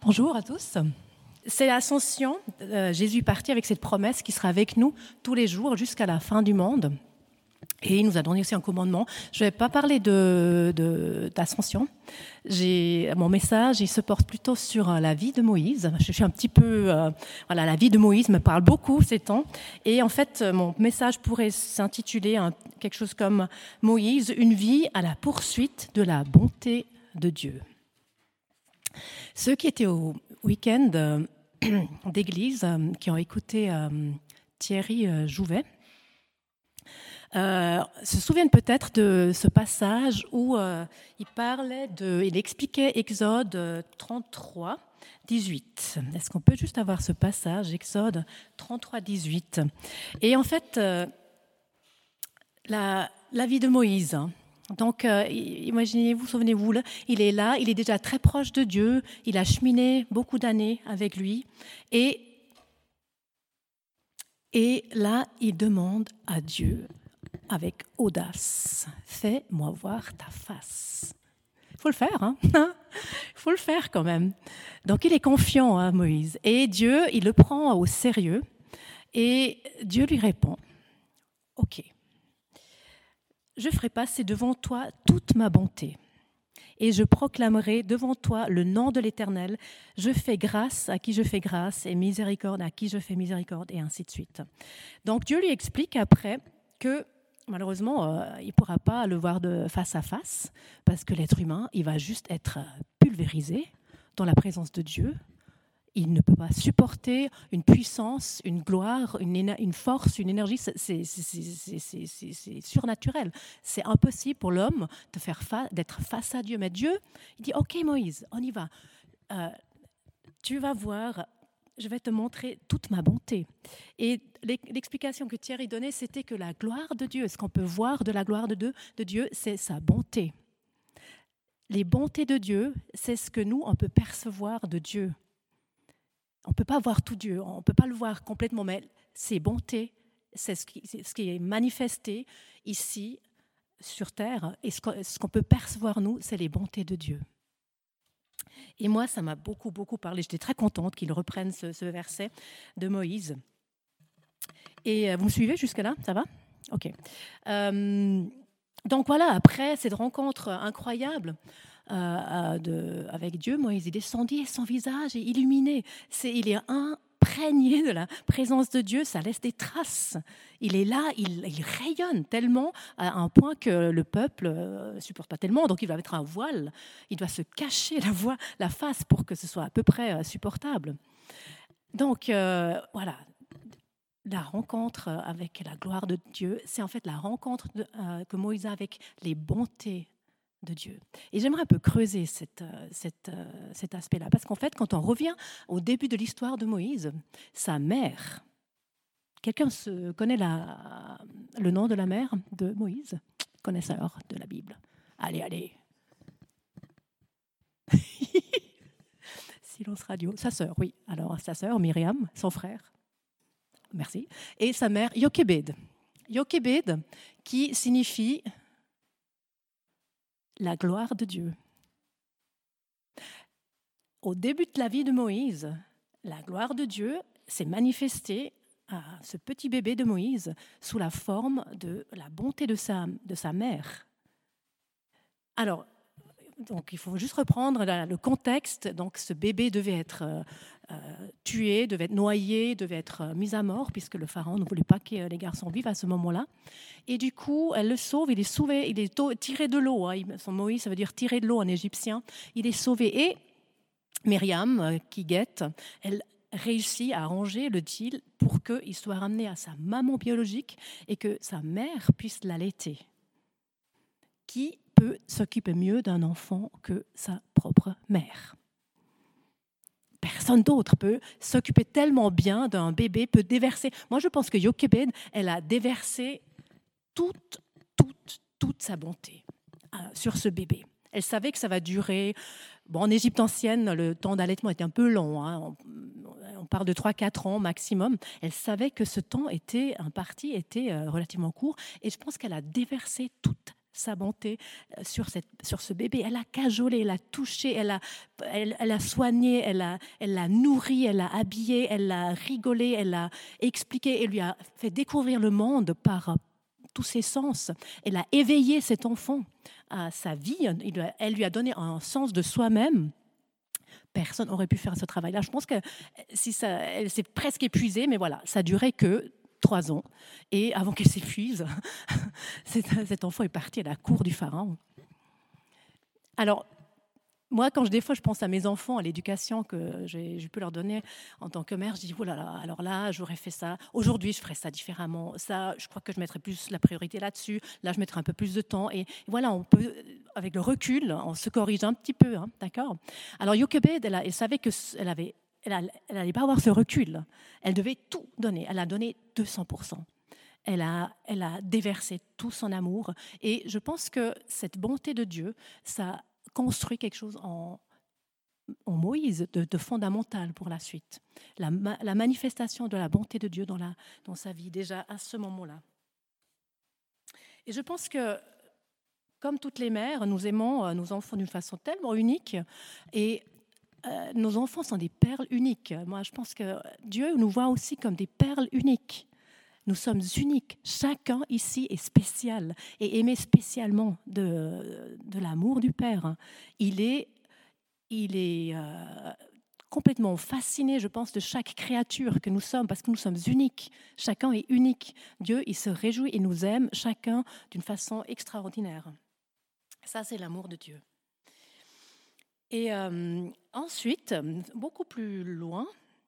Bonjour à tous. C'est l'Ascension. Jésus est parti avec cette promesse qui sera avec nous tous les jours jusqu'à la fin du monde. Et il nous a donné aussi un commandement. Je ne vais pas parler d'ascension. Mon message, il se porte plutôt sur la vie de Moïse. Je suis un petit peu... la vie de Moïse me parle beaucoup ces temps. Et en fait, mon message pourrait s'intituler quelque chose comme « Moïse, une vie à la poursuite de la bonté de Dieu ». Ceux qui étaient au week-end d'église, qui ont écouté Thierry Jouvet, se souviennent peut-être de ce passage où il expliquait Exode 33, 18. Est-ce qu'on peut juste avoir ce passage, Exode 33, 18 ? Et en fait, la vie de Moïse. Donc, imaginez-vous, souvenez-vous, là, il est là, il est déjà très proche de Dieu, il a cheminé beaucoup d'années avec lui, et là, il demande à Dieu avec audace, « Fais-moi voir ta face ». Il faut le faire, hein. Il faut le faire quand même. Donc, il est confiant, hein, Moïse, et Dieu, il le prend au sérieux, et Dieu lui répond, « Ok. Je ferai passer devant toi toute ma bonté, et je proclamerai devant toi le nom de l'Éternel. Je fais grâce à qui je fais grâce, et miséricorde à qui je fais miséricorde, et ainsi de suite. » Donc Dieu lui explique après que malheureusement, il ne pourra pas le voir de face à face, parce que l'être humain, il va juste être pulvérisé dans la présence de Dieu. Il ne peut pas supporter une puissance, une gloire, une force, une énergie. C'est surnaturel. C'est impossible pour l'homme d'être face à Dieu. Mais Dieu, il dit, « Ok Moïse, on y va. Tu vas voir, je vais te montrer toute ma bonté. » Et l'explication que Thierry donnait, c'était que la gloire de Dieu, ce qu'on peut voir de la gloire de Dieu, c'est sa bonté. Les bontés de Dieu, c'est ce que nous, on peut percevoir de Dieu. On ne peut pas voir tout Dieu, on ne peut pas le voir complètement, mais ses bontés, c'est ce qui est manifesté ici, sur terre, et ce qu'on peut percevoir, nous, c'est les bontés de Dieu. Et moi, ça m'a beaucoup, beaucoup parlé. J'étais très contente qu'il reprenne ce verset de Moïse. Et vous me suivez jusque-là ? Ça va ? Ok. Donc voilà, après cette rencontre incroyable, avec Dieu, Moïse est descendu et son visage est illuminé. Il est imprégné de la présence de Dieu, ça laisse des traces. Il est là, il rayonne tellement à un point que le peuple ne supporte pas tellement, donc il va mettre un voile, il doit se cacher la face pour que ce soit à peu près supportable. Donc voilà, la rencontre avec la gloire de Dieu, c'est en fait la rencontre que Moïse a avec les bontés de Dieu. Et j'aimerais un peu creuser cet aspect-là, parce qu'en fait, quand on revient au début de l'histoire de Moïse, sa mère, quelqu'un connaît le nom de la mère de Moïse ? Connaisseur de la Bible. Allez. Silence radio. Sa sœur, oui. Alors, sa sœur, Myriam, son frère. Merci. Et sa mère, Jochebed. Jochebed, qui signifie la gloire de Dieu. Au début de la vie de Moïse, la gloire de Dieu s'est manifestée à ce petit bébé de Moïse sous la forme de la bonté de sa mère. Alors, donc, il faut juste reprendre le contexte. Donc, ce bébé devait être tué, devait être noyé, devait être mis à mort, puisque le pharaon ne voulait pas que les garçons vivent à ce moment-là. Et du coup, elle le sauve, il est sauvé, il est tiré de l'eau. Hein. Son Moïse, ça veut dire tirer de l'eau en égyptien. Il est sauvé. Et Myriam, qui guette, elle réussit à arranger le deal pour qu'il soit ramené à sa maman biologique et que sa mère puisse l'allaiter. Qui peut s'occuper mieux d'un enfant que sa propre mère ? Personne d'autre peut s'occuper tellement bien d'un bébé, peut déverser. Moi, je pense que Jochebed, elle a déversé toute sa bonté sur ce bébé. Elle savait que ça va durer. Bon, en Égypte ancienne, le temps d'allaitement était un peu long. Hein. On parle de 3-4 ans maximum. Elle savait que ce temps était relativement court. Et je pense qu'elle a déversé toute sa bonté sur ce bébé. Elle a cajolé, elle a touché, elle a soigné, elle l'a nourri, elle l'a habillé, elle l'a rigolé, elle l'a expliqué, elle lui a fait découvrir le monde par tous ses sens. Elle a éveillé cet enfant à sa vie. Elle lui a donné un sens de soi-même. Personne n'aurait pu faire ce travail-là. Je pense que elle s'est presque épuisée, mais voilà, ça durait que 3 ans. Et avant qu'elle s'épuise, cet enfant est parti à la cour du pharaon. Alors, moi, des fois, je pense à mes enfants, à l'éducation que j'ai pu leur donner en tant que mère, je dis, oh là là, alors là, j'aurais fait ça. Aujourd'hui, je ferais ça différemment. Ça, je crois que je mettrais plus la priorité là-dessus. Là, je mettrais un peu plus de temps. Et voilà, on peut, avec le recul, on se corrige un petit peu, hein, d'accord? Alors, Jochebed, elle savait qu'elle n'allait pas avoir ce recul. Elle devait tout donner. Elle a donné 200%. Elle a déversé tout son amour. Et je pense que cette bonté de Dieu, ça construit quelque chose en Moïse de fondamental pour la suite. La manifestation de la bonté de Dieu dans sa vie, déjà à ce moment-là. Et je pense que, comme toutes les mères, nous aimons nos enfants d'une façon tellement unique. Et nos enfants sont des perles uniques. Moi, je pense que Dieu nous voit aussi comme des perles uniques. Nous sommes uniques. Chacun ici est spécial et aimé spécialement de l'amour du Père. Il est complètement fasciné, je pense, de chaque créature que nous sommes, parce que nous sommes uniques. Chacun est unique. Dieu, il se réjouit et nous aime chacun d'une façon extraordinaire. Ça, c'est l'amour de Dieu. Et ensuite, beaucoup plus loin,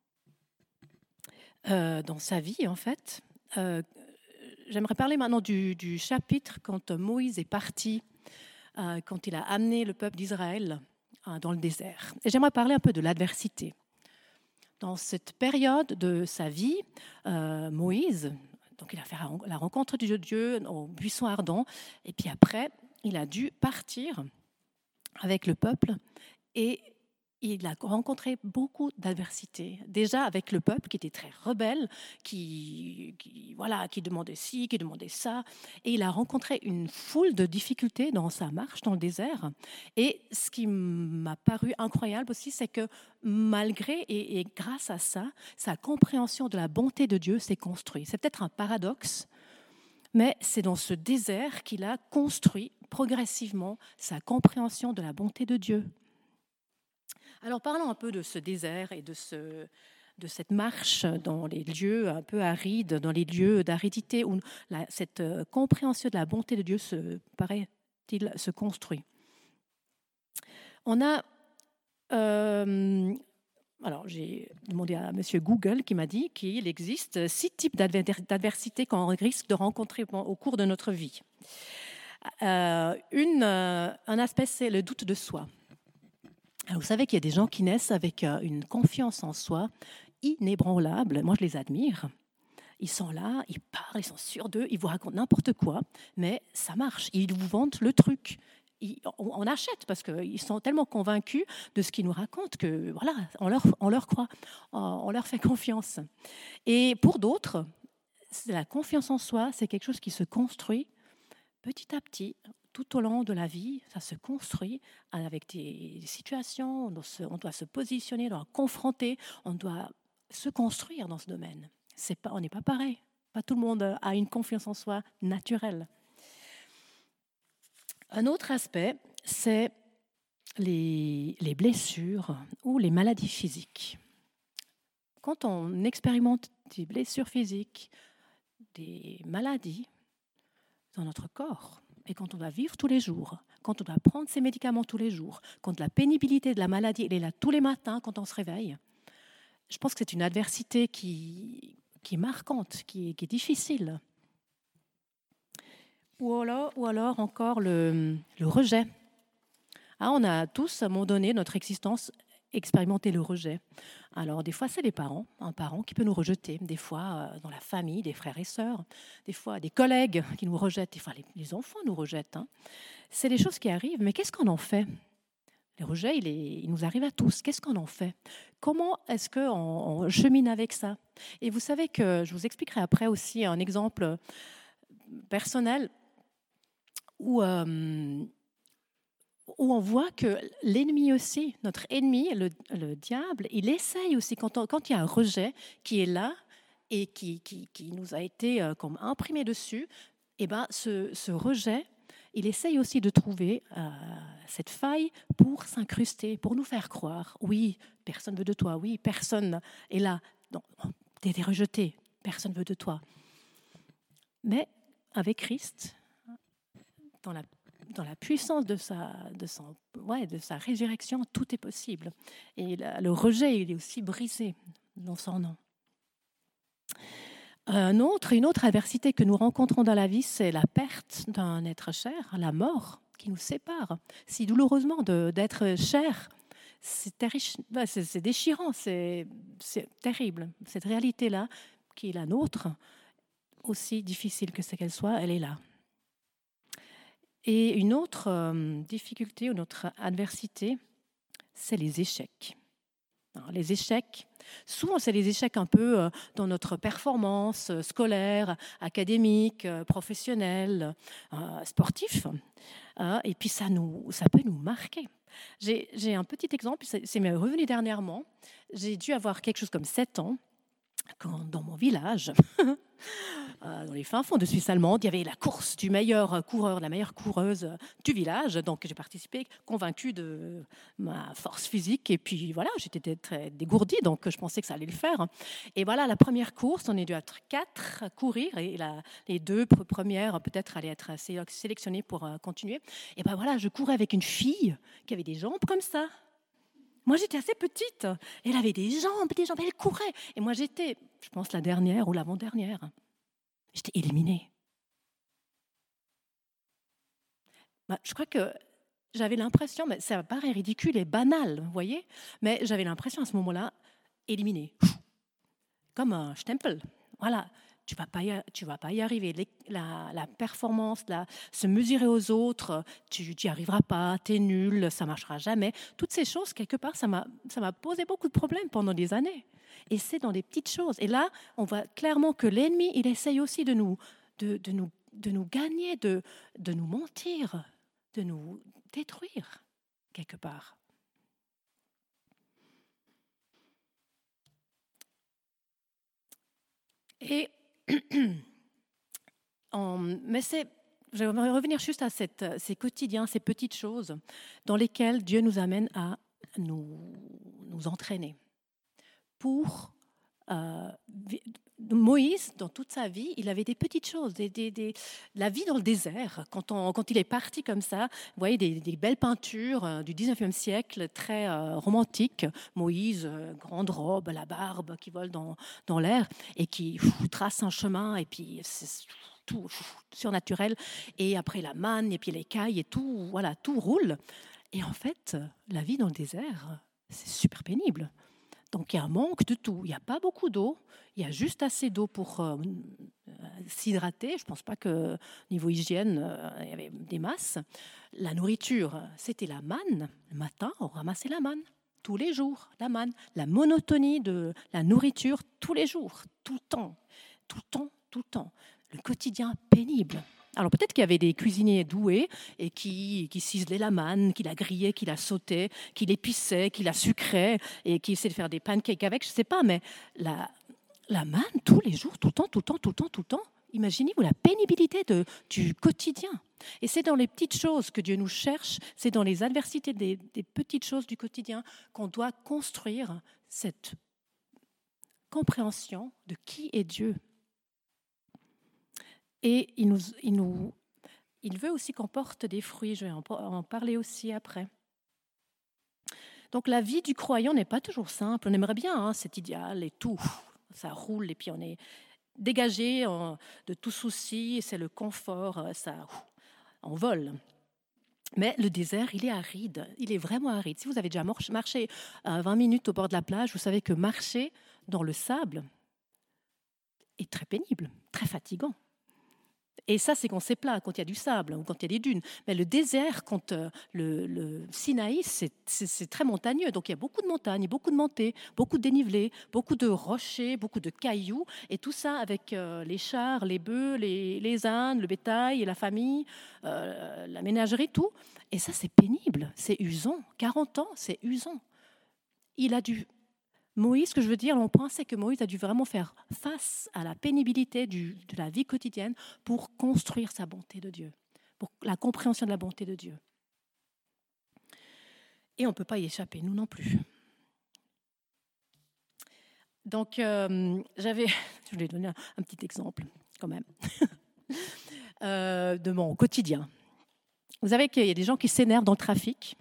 dans sa vie, en fait, j'aimerais parler maintenant du chapitre quand Moïse est parti, quand il a amené le peuple d'Israël dans le désert. Et j'aimerais parler un peu de l'adversité. Dans cette période de sa vie, Moïse, donc il a fait la rencontre de Dieu au buisson ardent, et puis après, il a dû partir avec le peuple, et il a rencontré beaucoup d'adversités. Déjà avec le peuple qui était très rebelle, qui demandait ci, qui demandait ça. Et il a rencontré une foule de difficultés dans sa marche dans le désert. Et ce qui m'a paru incroyable aussi, c'est que malgré et grâce à ça, sa compréhension de la bonté de Dieu s'est construite. C'est peut-être un paradoxe, mais c'est dans ce désert qu'il a construit progressivement sa compréhension de la bonté de Dieu. Alors parlons un peu de ce désert et de cette marche dans les lieux un peu arides, dans les lieux d'aridité, où cette compréhension de la bonté de Dieu paraît-il, se construit. On a... alors j'ai demandé à M. Google qui m'a dit qu'il existe 6 types d'adversités qu'on risque de rencontrer au cours de notre vie. Un aspect, c'est le doute de soi. Alors, vous savez qu'il y a des gens qui naissent avec une confiance en soi inébranlable. Moi, je les admire. Ils sont là, ils parlent, ils sont sûrs d'eux, ils vous racontent n'importe quoi, mais ça marche. Ils vous vendent le truc. On achète parce qu'ils sont tellement convaincus de ce qu'ils nous racontent que voilà, on leur croit, on leur fait confiance. Et pour d'autres, la confiance en soi, c'est quelque chose qui se construit petit à petit. Tout au long de la vie, ça se construit avec des situations, on doit se positionner, on doit confronter, on doit se construire dans ce domaine. On n'est pas pareil. Pas tout le monde a une confiance en soi naturelle. Un autre aspect, c'est les blessures ou les maladies physiques. Quand on expérimente des blessures physiques, des maladies dans notre corps, et quand on doit vivre tous les jours, quand on doit prendre ses médicaments tous les jours, quand la pénibilité de la maladie elle est là tous les matins quand on se réveille, je pense que c'est une adversité qui est marquante, qui est difficile. Ou alors encore le rejet. On a tous, à un moment donné de notre existence, expérimenté le rejet. Alors, des fois, c'est les parents, un parent qui peut nous rejeter. Des fois, dans la famille, des frères et sœurs. Des fois, des collègues qui nous rejettent. Des fois, les enfants nous rejettent. C'est des choses qui arrivent, mais qu'est-ce qu'on en fait ? Le rejet, il nous arrive à tous. Qu'est-ce qu'on en fait ? Comment est-ce qu'on chemine avec ça ? Et vous savez que je vous expliquerai après aussi un exemple personnel où on voit que l'ennemi aussi, notre ennemi, le diable, il essaye aussi, quand il y a un rejet qui est là et qui nous a été comme imprimé dessus, et ben ce rejet, il essaye aussi de trouver cette faille pour s'incruster, pour nous faire croire, oui, personne ne veut de toi, oui, personne est là, non, tu es rejeté, personne ne veut de toi. Mais avec Christ, dans la puissance de sa résurrection, tout est possible. Et le rejet, il est aussi brisé dans son nom. Une autre adversité que nous rencontrons dans la vie, c'est la perte d'un être cher, la mort qui nous sépare. Si douloureusement d'être cher, c'est déchirant, c'est terrible. Cette réalité-là, qui est la nôtre, aussi difficile que qu'elle soit, elle est là. Et une autre difficulté, une autre adversité, c'est les échecs. Alors, les échecs, souvent c'est les échecs un peu dans notre performance scolaire, académique, professionnelle, sportif. Et puis ça peut nous marquer. J'ai un petit exemple, c'est m'est revenu dernièrement. J'ai dû avoir quelque chose comme 7 ans, quand dans mon village, dans les fins fonds de Suisse allemande, il y avait la course du meilleur coureur, la meilleure coureuse du village. Donc j'ai participé, convaincue de ma force physique. Et puis voilà, j'étais très dégourdie, donc je pensais que ça allait le faire. Et voilà, la première course, on est dû être 4 à courir. Et les 2 premières, peut-être, allaient être sélectionnées pour continuer. Et ben voilà, je courais avec une fille qui avait des jambes comme ça. Moi, j'étais assez petite. Elle avait des jambes, elle courait. Et moi, j'étais, je pense, la dernière ou l'avant-dernière. J'étais éliminée. Je crois que j'avais l'impression, mais ça paraît ridicule et banal, vous voyez, mais j'avais l'impression à ce moment-là, éliminée. Comme un stempel. Voilà. Tu vas pas y arriver. La performance, se mesurer aux autres, tu n'y arriveras pas, tu es nul, ça ne marchera jamais. Toutes ces choses, quelque part, ça m'a posé beaucoup de problèmes pendant des années. Et c'est dans des petites choses. Et là, on voit clairement que l'ennemi, il essaye aussi de nous gagner, de nous mentir, de nous détruire, quelque part. Et mais je vais revenir juste à ces quotidiens, ces petites choses dans lesquelles Dieu nous amène à nous entraîner. Pour Moïse, dans toute sa vie, il avait des petites choses, la vie dans le désert. Quand il est parti comme ça, vous voyez des belles peintures du 19e siècle, très romantiques. Moïse, grande robe, la barbe qui vole dans l'air et qui trace un chemin, et puis c'est tout surnaturel. Et après la manne, et puis l'écaille, et tout, voilà, tout roule. Et en fait, la vie dans le désert, c'est super pénible. Donc il y a un manque de tout. Il n'y a pas beaucoup d'eau. Il y a juste assez d'eau pour s'hydrater. Je ne pense pas que niveau hygiène, il y avait des masses. La nourriture, c'était la manne. Le matin, on ramassait la manne. Tous les jours, la manne. La monotonie de la nourriture, tous les jours, tout le temps. Tout le temps, tout le temps. Le quotidien pénible. Alors peut-être qu'il y avait des cuisiniers doués et qui ciselaient la manne, qui la grillaient, qui la sautaient, qui l'épiçaient, qui la sucraient et qui essaient de faire des pancakes avec, je ne sais pas, mais la manne tous les jours, tout le temps. Imaginez-vous la pénibilité du quotidien. Et c'est dans les petites choses que Dieu nous cherche, c'est dans les adversités des petites choses du quotidien qu'on doit construire cette compréhension de qui est Dieu. Et il veut aussi qu'on porte des fruits. Je vais en parler aussi après. Donc la vie du croyant n'est pas toujours simple. On aimerait bien cet idéal et tout. Ça roule et puis on est dégagé de tout souci. C'est le confort, ça on vole. Mais le désert, il est aride. Il est vraiment aride. Si vous avez déjà marché 20 minutes au bord de la plage, vous savez que marcher dans le sable est très pénible, très fatigant. Et ça, c'est quand c'est plat, quand il y a du sable ou quand il y a des dunes. Mais le désert, quand le Sinaï, c'est très montagneux. Donc il y a beaucoup de montagnes, beaucoup de montées, beaucoup de dénivelés, beaucoup de rochers, beaucoup de cailloux. Et tout ça avec les chars, les bœufs, les ânes, le bétail et la famille, la ménagerie, tout. Et ça, c'est pénible, c'est usant. 40 ans, c'est usant. Il a dû Moïse, ce que je veux dire, mon point, c'est que Moïse a dû vraiment faire face à la pénibilité de la vie quotidienne pour construire sa bonté de Dieu, pour la compréhension de la bonté de Dieu. Et on ne peut pas y échapper, nous non plus. Donc, je voulais donner un petit exemple, quand même, de mon quotidien. Vous savez qu'il y a des gens qui s'énervent dans le trafic.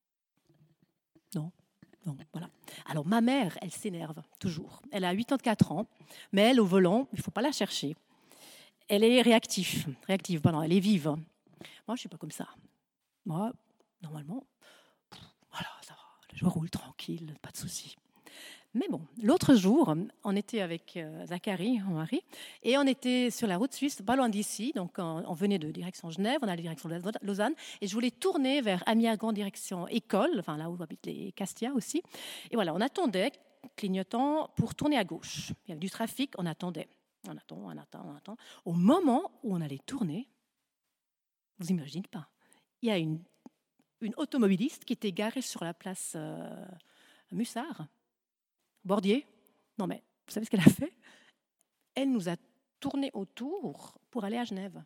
Non, voilà. Alors, ma mère, elle s'énerve toujours. Elle a 84 ans, mais elle, au volant, il ne faut pas la chercher. Elle est réactive, pardon, elle est vive. Moi, je ne suis pas comme ça. Moi, normalement, voilà, ça va, je roule tranquille, pas de souci. Mais bon, l'autre jour, on était avec Zachary, mon mari, et on était sur la route suisse, pas loin d'ici, donc on venait de direction Genève, on allait direction Lausanne, et je voulais tourner vers Amiagan, direction école, enfin là où habitent les Castia aussi. Et voilà, on attendait, clignotant, pour tourner à gauche. Il y avait du trafic, on attendait. On attend. Au moment où on allait tourner, vous imaginez pas, il y a une automobiliste qui était garée sur la place Mussard, Bordier. Non mais, vous savez ce qu'elle a fait? Elle nous a tourné autour pour aller à Genève.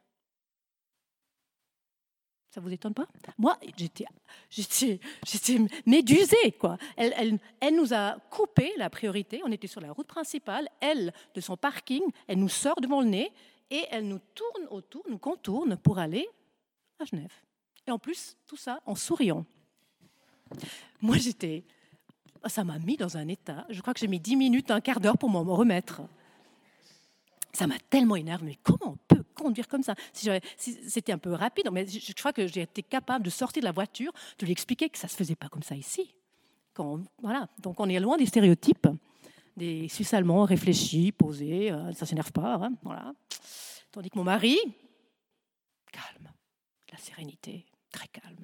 Ça vous étonne pas? Moi, j'étais médusée, quoi. Elle nous a coupé la priorité. On était sur la route principale. Elle, de son parking, elle nous sort devant le nez et elle nous tourne autour, nous contourne pour aller à Genève. Et en plus, tout ça en souriant. Moi, ça m'a mis dans un état. Je crois que j'ai mis 10 minutes, un quart d'heure pour m'en remettre. Ça m'a tellement énervé. Mais comment on peut conduire comme ça? Si c'était un peu rapide, mais je crois que j'ai été capable de sortir de la voiture, de lui expliquer que ça ne se faisait pas comme ça ici. Voilà. Donc on est loin des stéréotypes, des Suisses allemands réfléchis, posés, ça ne s'énerve pas. Hein, voilà. Tandis que mon mari, calme, la sérénité, très calme.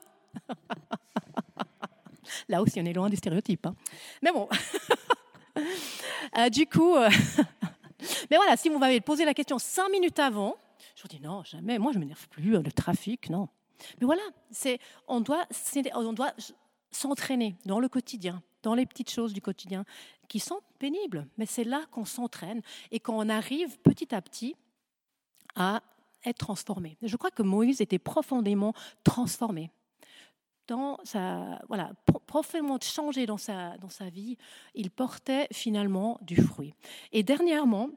Là aussi, on est loin des stéréotypes. Hein. Mais bon, du coup, mais voilà, si vous m'avez posé la question 5 minutes avant, je vous dis non, jamais. Moi, je ne m'énerve plus, le trafic, non. Mais voilà, on doit s'entraîner dans le quotidien, dans les petites choses du quotidien qui sont pénibles. Mais c'est là qu'on s'entraîne et qu'on arrive petit à petit à être transformé. Je crois que Moïse était profondément transformé. Profondément changé dans sa vie, il portait finalement du fruit. Et dernièrement,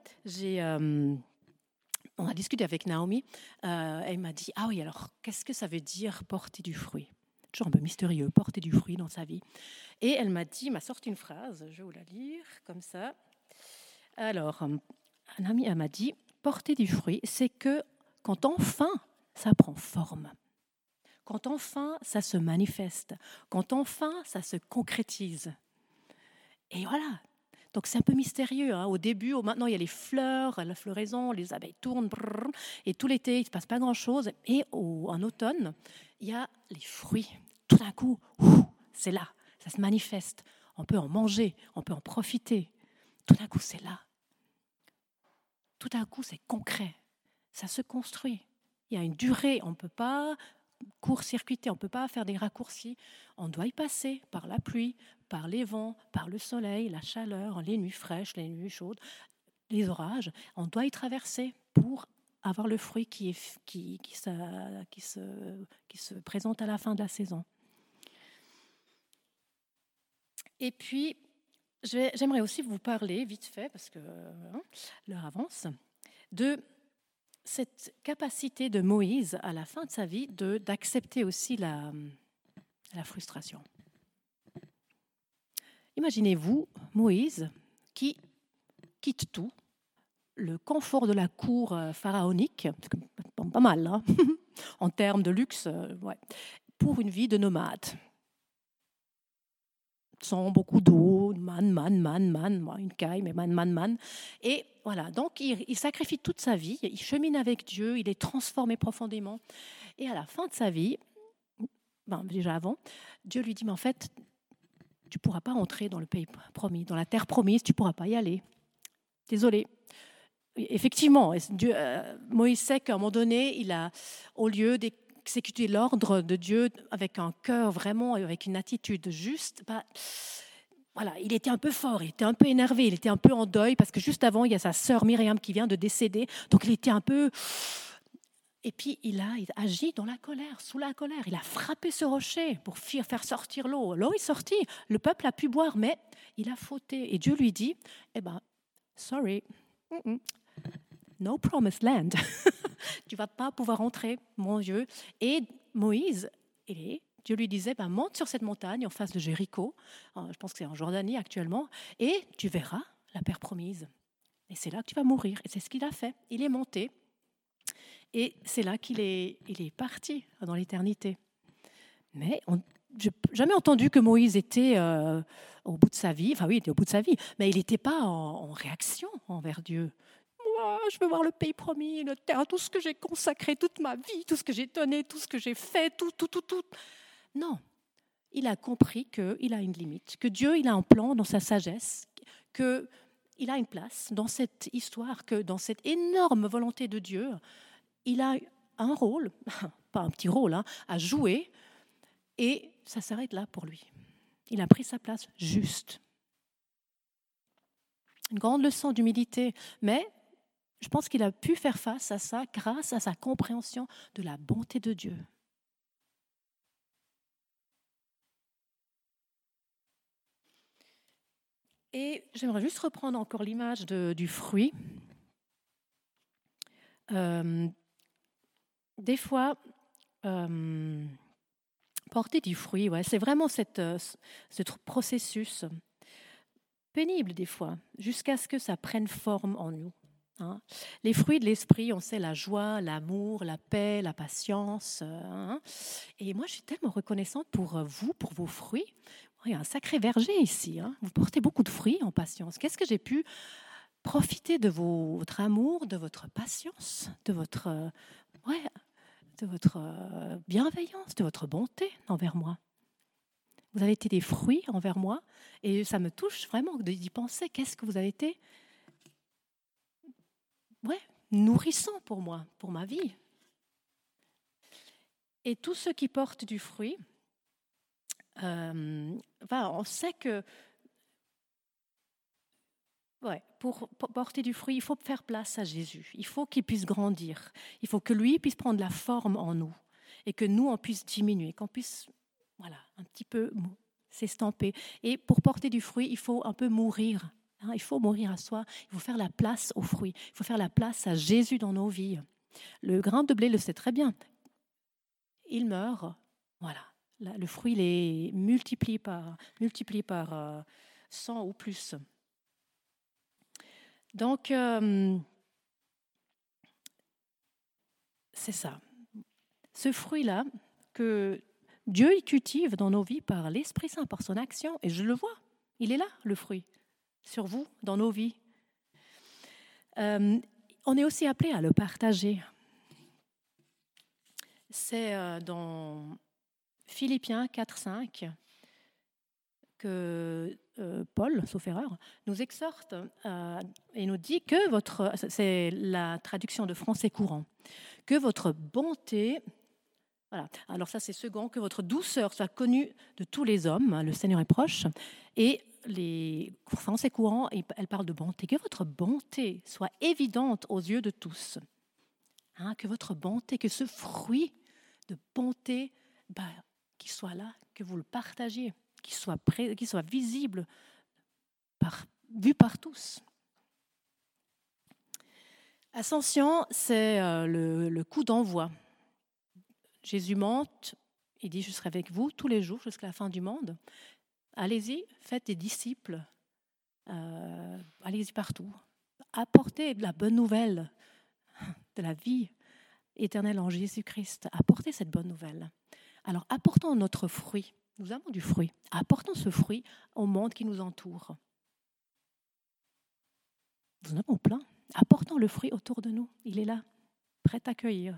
on a discuté avec Naomi, elle m'a dit, ah oui, alors qu'est-ce que ça veut dire porter du fruit? Toujours un peu mystérieux, porter du fruit dans sa vie. Et elle m'a sorti une phrase, je vais vous la lire comme ça. Alors, Naomi, elle m'a dit, porter du fruit, c'est que quand enfin ça prend forme, quand enfin ça se manifeste, quand enfin ça se concrétise. Et voilà. Donc c'est un peu mystérieux. Hein. Au début, maintenant il y a les fleurs, la floraison, les abeilles tournent, brrr, et tout l'été il ne se passe pas grand-chose. Et en automne, il y a les fruits. Tout d'un coup, c'est là, ça se manifeste. On peut en manger, on peut en profiter. Tout d'un coup, c'est là. Tout d'un coup, c'est concret. Ça se construit. Il y a une durée, on ne peut pas court-circuiter, on ne peut pas faire des raccourcis. On doit y passer par la pluie, par les vents, par le soleil, la chaleur, les nuits fraîches, les nuits chaudes, les orages. On doit y traverser pour avoir le fruit qui se présente à la fin de la saison. Et puis, j'aimerais aussi vous parler, vite fait, parce que l'heure avance, de cette capacité de Moïse, à la fin de sa vie, d'accepter aussi la frustration. Imaginez-vous Moïse qui quitte tout, le confort de la cour pharaonique, pas mal, hein, en termes de luxe, ouais, pour une vie de nomade. sang, beaucoup d'eau, manne, une caille, mais manne. Et voilà, donc il sacrifie toute sa vie, il chemine avec Dieu, il est transformé profondément. Et à la fin de sa vie, déjà avant, Dieu lui dit, mais en fait, tu ne pourras pas entrer dans le pays promis, dans la terre promise, tu ne pourras pas y aller. Désolé. Effectivement, Moïse sait qu'à un moment donné, au lieu d'exécuter l'ordre de Dieu avec un cœur vraiment, avec une attitude juste, voilà, il était un peu fort, il était un peu énervé, il était un peu en deuil, parce que juste avant, il y a sa sœur Myriam qui vient de décéder, donc il était un peu... Et puis il agit dans la colère, sous la colère. Il a frappé ce rocher pour faire sortir l'eau. L'eau est sortie, le peuple a pu boire, mais il a fauté. Et Dieu lui dit, sorry, no promised land. Tu ne vas pas pouvoir entrer, mon Dieu. Et Moïse, Dieu lui disait, monte sur cette montagne en face de Jéricho, je pense que c'est en Jordanie actuellement, et tu verras la terre promise. Et c'est là que tu vas mourir. Et c'est ce qu'il a fait. Il est monté. Et c'est là qu'il est parti dans l'éternité. Mais je n'ai jamais entendu que Moïse était au bout de sa vie. Enfin oui, il était au bout de sa vie, mais il n'était pas en réaction envers Dieu. Moi, je veux voir le pays promis, la terre, tout ce que j'ai consacré, toute ma vie, tout ce que j'ai donné, tout ce que j'ai fait, tout. Non, il a compris qu'il a une limite, que Dieu, il a un plan dans sa sagesse, qu'il a une place dans cette histoire, que dans cette énorme volonté de Dieu, il a un rôle, pas un petit rôle, à jouer, et ça s'arrête là pour lui. Il a pris sa place juste. Une grande leçon d'humilité, mais je pense qu'il a pu faire face à ça grâce à sa compréhension de la bonté de Dieu. Et j'aimerais juste reprendre encore l'image du fruit. Des fois, porter du fruit, c'est vraiment ce processus pénible des fois, jusqu'à ce que ça prenne forme en nous. Les fruits de l'esprit, on sait la joie, l'amour, la paix, la patience. Et moi, je suis tellement reconnaissante pour vous, pour vos fruits. Il y a un sacré verger ici. Vous portez beaucoup de fruits en patience. Qu'est-ce que j'ai pu profiter de votre amour, de votre patience, de votre bienveillance, de votre bonté envers moi. Vous avez été des fruits envers moi et ça me touche vraiment d'y penser. Qu'est-ce que vous avez été nourrissant pour moi, pour ma vie. Et tous ceux qui portent du fruit, on sait que pour porter du fruit, il faut faire place à Jésus. Il faut qu'il puisse grandir. Il faut que lui puisse prendre la forme en nous et que nous, on puisse diminuer, qu'on puisse un petit peu s'estamper. Et pour porter du fruit, il faut un peu mourir. Il faut mourir à soi. Il faut faire la place aux fruits. Il faut faire la place à Jésus dans nos vies. Le grain de blé le sait très bien. Il meurt. Voilà. Le fruit il est multiplié par 100 ou plus. Donc, c'est ça. Ce fruit-là que Dieu il cultive dans nos vies par l'Esprit Saint, par son action, et je le vois, il est là, le fruit, sur vous, dans nos vies. On est aussi appelé à le partager. C'est dans Philippiens 4,5 que Paul, sauf erreur, nous exhorte et nous dit que c'est la traduction de français courant, que votre bonté, alors ça c'est second, que votre douceur soit connue de tous les hommes, le Seigneur est proche, et les français courants, elle parle de bonté, que votre bonté soit évidente aux yeux de tous, que votre bonté, que ce fruit de bonté, qu'il soit là, que vous le partagiez, qu'il soit visible, vu par tous. Ascension, c'est le coup d'envoi. Jésus monte, il dit « Je serai avec vous tous les jours jusqu'à la fin du monde. Allez-y, faites des disciples, allez-y partout. Apportez de la bonne nouvelle, de la vie éternelle en Jésus-Christ. Apportez cette bonne nouvelle. Alors, apportons notre fruit Nous avons du fruit. Apportons ce fruit au monde qui nous entoure. Nous en avons plein. Apportons le fruit autour de nous. Il est là, prêt à accueillir.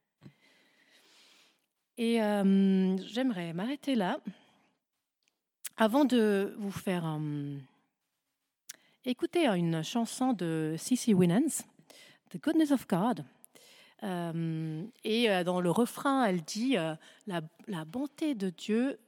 Et j'aimerais m'arrêter là avant de vous faire écouter une chanson de C.C. Winans, The Goodness of God. Et dans le refrain, elle dit la bonté de Dieu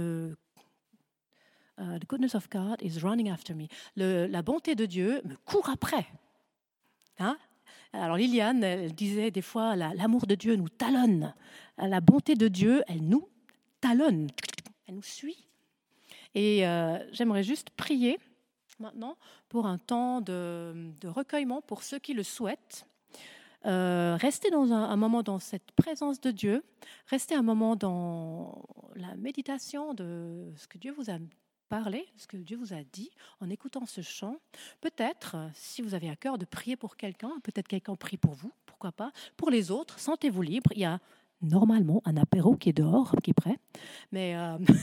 The goodness of God is running after me. La bonté de Dieu me court après. Hein? Alors Liliane, elle disait des fois, l'amour de Dieu nous talonne. La bonté de Dieu, elle nous talonne. Elle nous suit. Et j'aimerais juste prier maintenant pour un temps de recueillement pour ceux qui le souhaitent. Restez dans un moment dans cette présence de Dieu. Restez un moment dans la méditation de ce que Dieu vous a parlé, ce que Dieu vous a dit, en écoutant ce chant. Peut-être, si vous avez à cœur de prier pour quelqu'un, peut-être quelqu'un prie pour vous, pourquoi pas. Pour les autres, sentez-vous libre. Il y a normalement un apéro qui est dehors, qui est prêt. Mais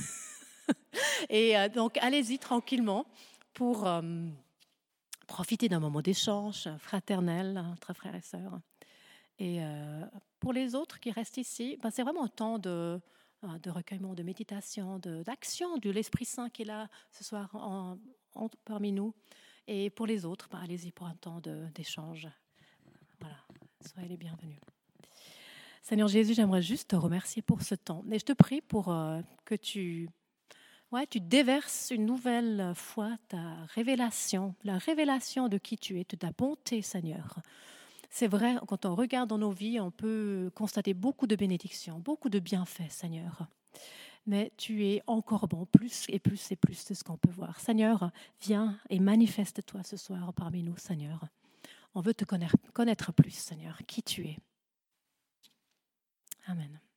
donc, allez-y tranquillement pour profiter d'un moment d'échange fraternel entre frères et sœurs. Et pour les autres qui restent ici, c'est vraiment un temps de recueillement, de méditation, d'action de l'Esprit Saint qui est là ce soir parmi nous. Et pour les autres, allez-y pour un temps d'échange. Voilà, soyez les bienvenus. Seigneur Jésus, j'aimerais juste te remercier pour ce temps. Et je te prie pour que tu déverses une nouvelle fois ta révélation, la révélation de qui tu es, de ta bonté, Seigneur. C'est vrai, quand on regarde dans nos vies, on peut constater beaucoup de bénédictions, beaucoup de bienfaits, Seigneur. Mais tu es encore bon, plus et plus et plus de ce qu'on peut voir. Seigneur, viens et manifeste-toi ce soir parmi nous, Seigneur. On veut te connaître plus, Seigneur, qui tu es. Amen.